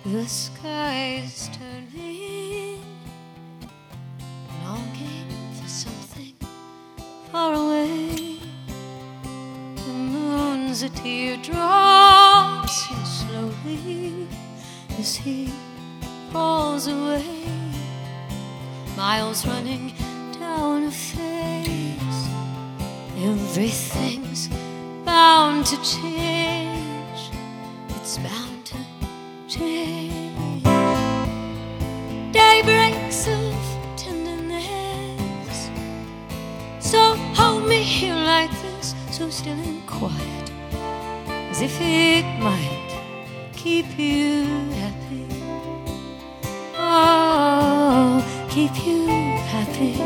The sky is turning, longing for something far away. The moon's a teardrop, and slowly as he falls away. Miles running down a face. Everything's bound to change. It's bound to change. Daybreaks of tenderness. So hold me here like this, so still and quiet, as if it might keep you happy. Oh, keep you happy.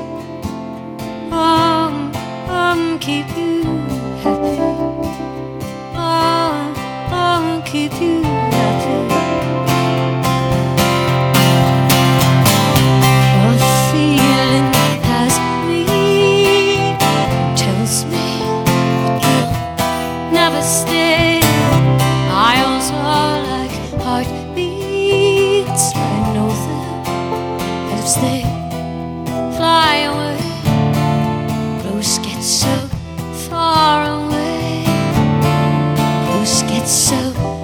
Keep you happy. Oh, keep you happy. A feeling has me, tells me you'll never stay. Miles are like heartbeats, I know them as they fly away. Close gets so far away, close gets so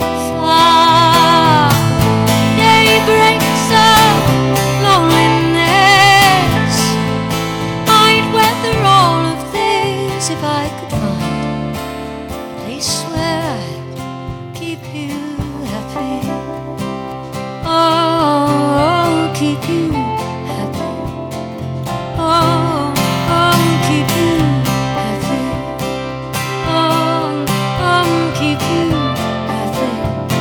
far. Daybreaks of loneliness. I'd weather all of this if I could find a place where I'd keep you happy. Oh, keep you happy. Oh, keep you happy. Oh, keep you happy.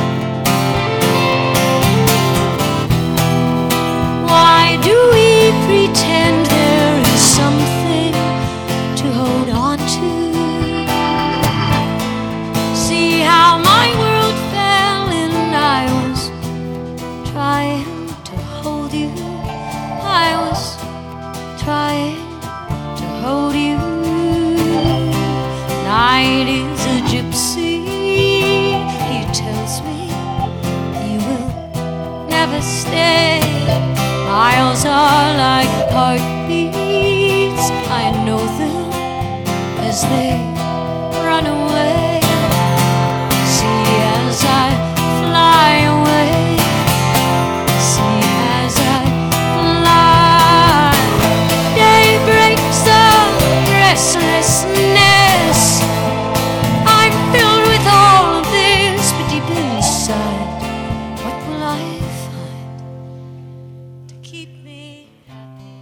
Why do we pretend there is something to hold on to? See how my world fell and I was trying to hold you. I was trying to hold you. Night is a gypsy, he tells me he will never stay. Miles are like heartbeats, I know them as they run away. See as I fly away, see as I fly. Daybreaks of restlessness. I'm filled with all of this, but deep inside, what will I find to keep me happy?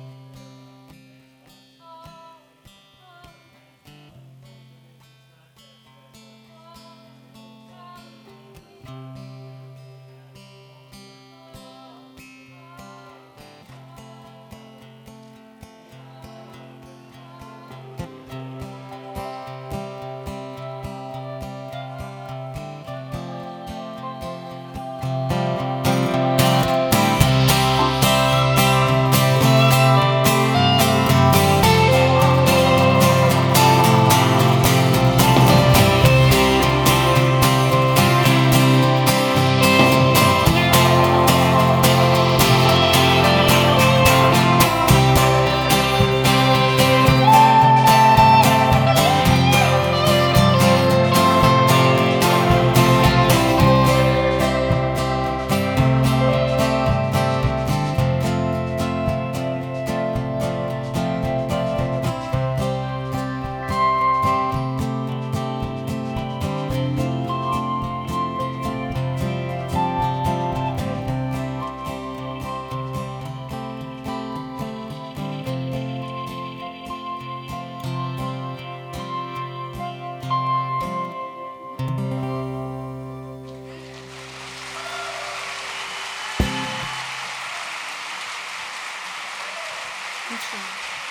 Thank you.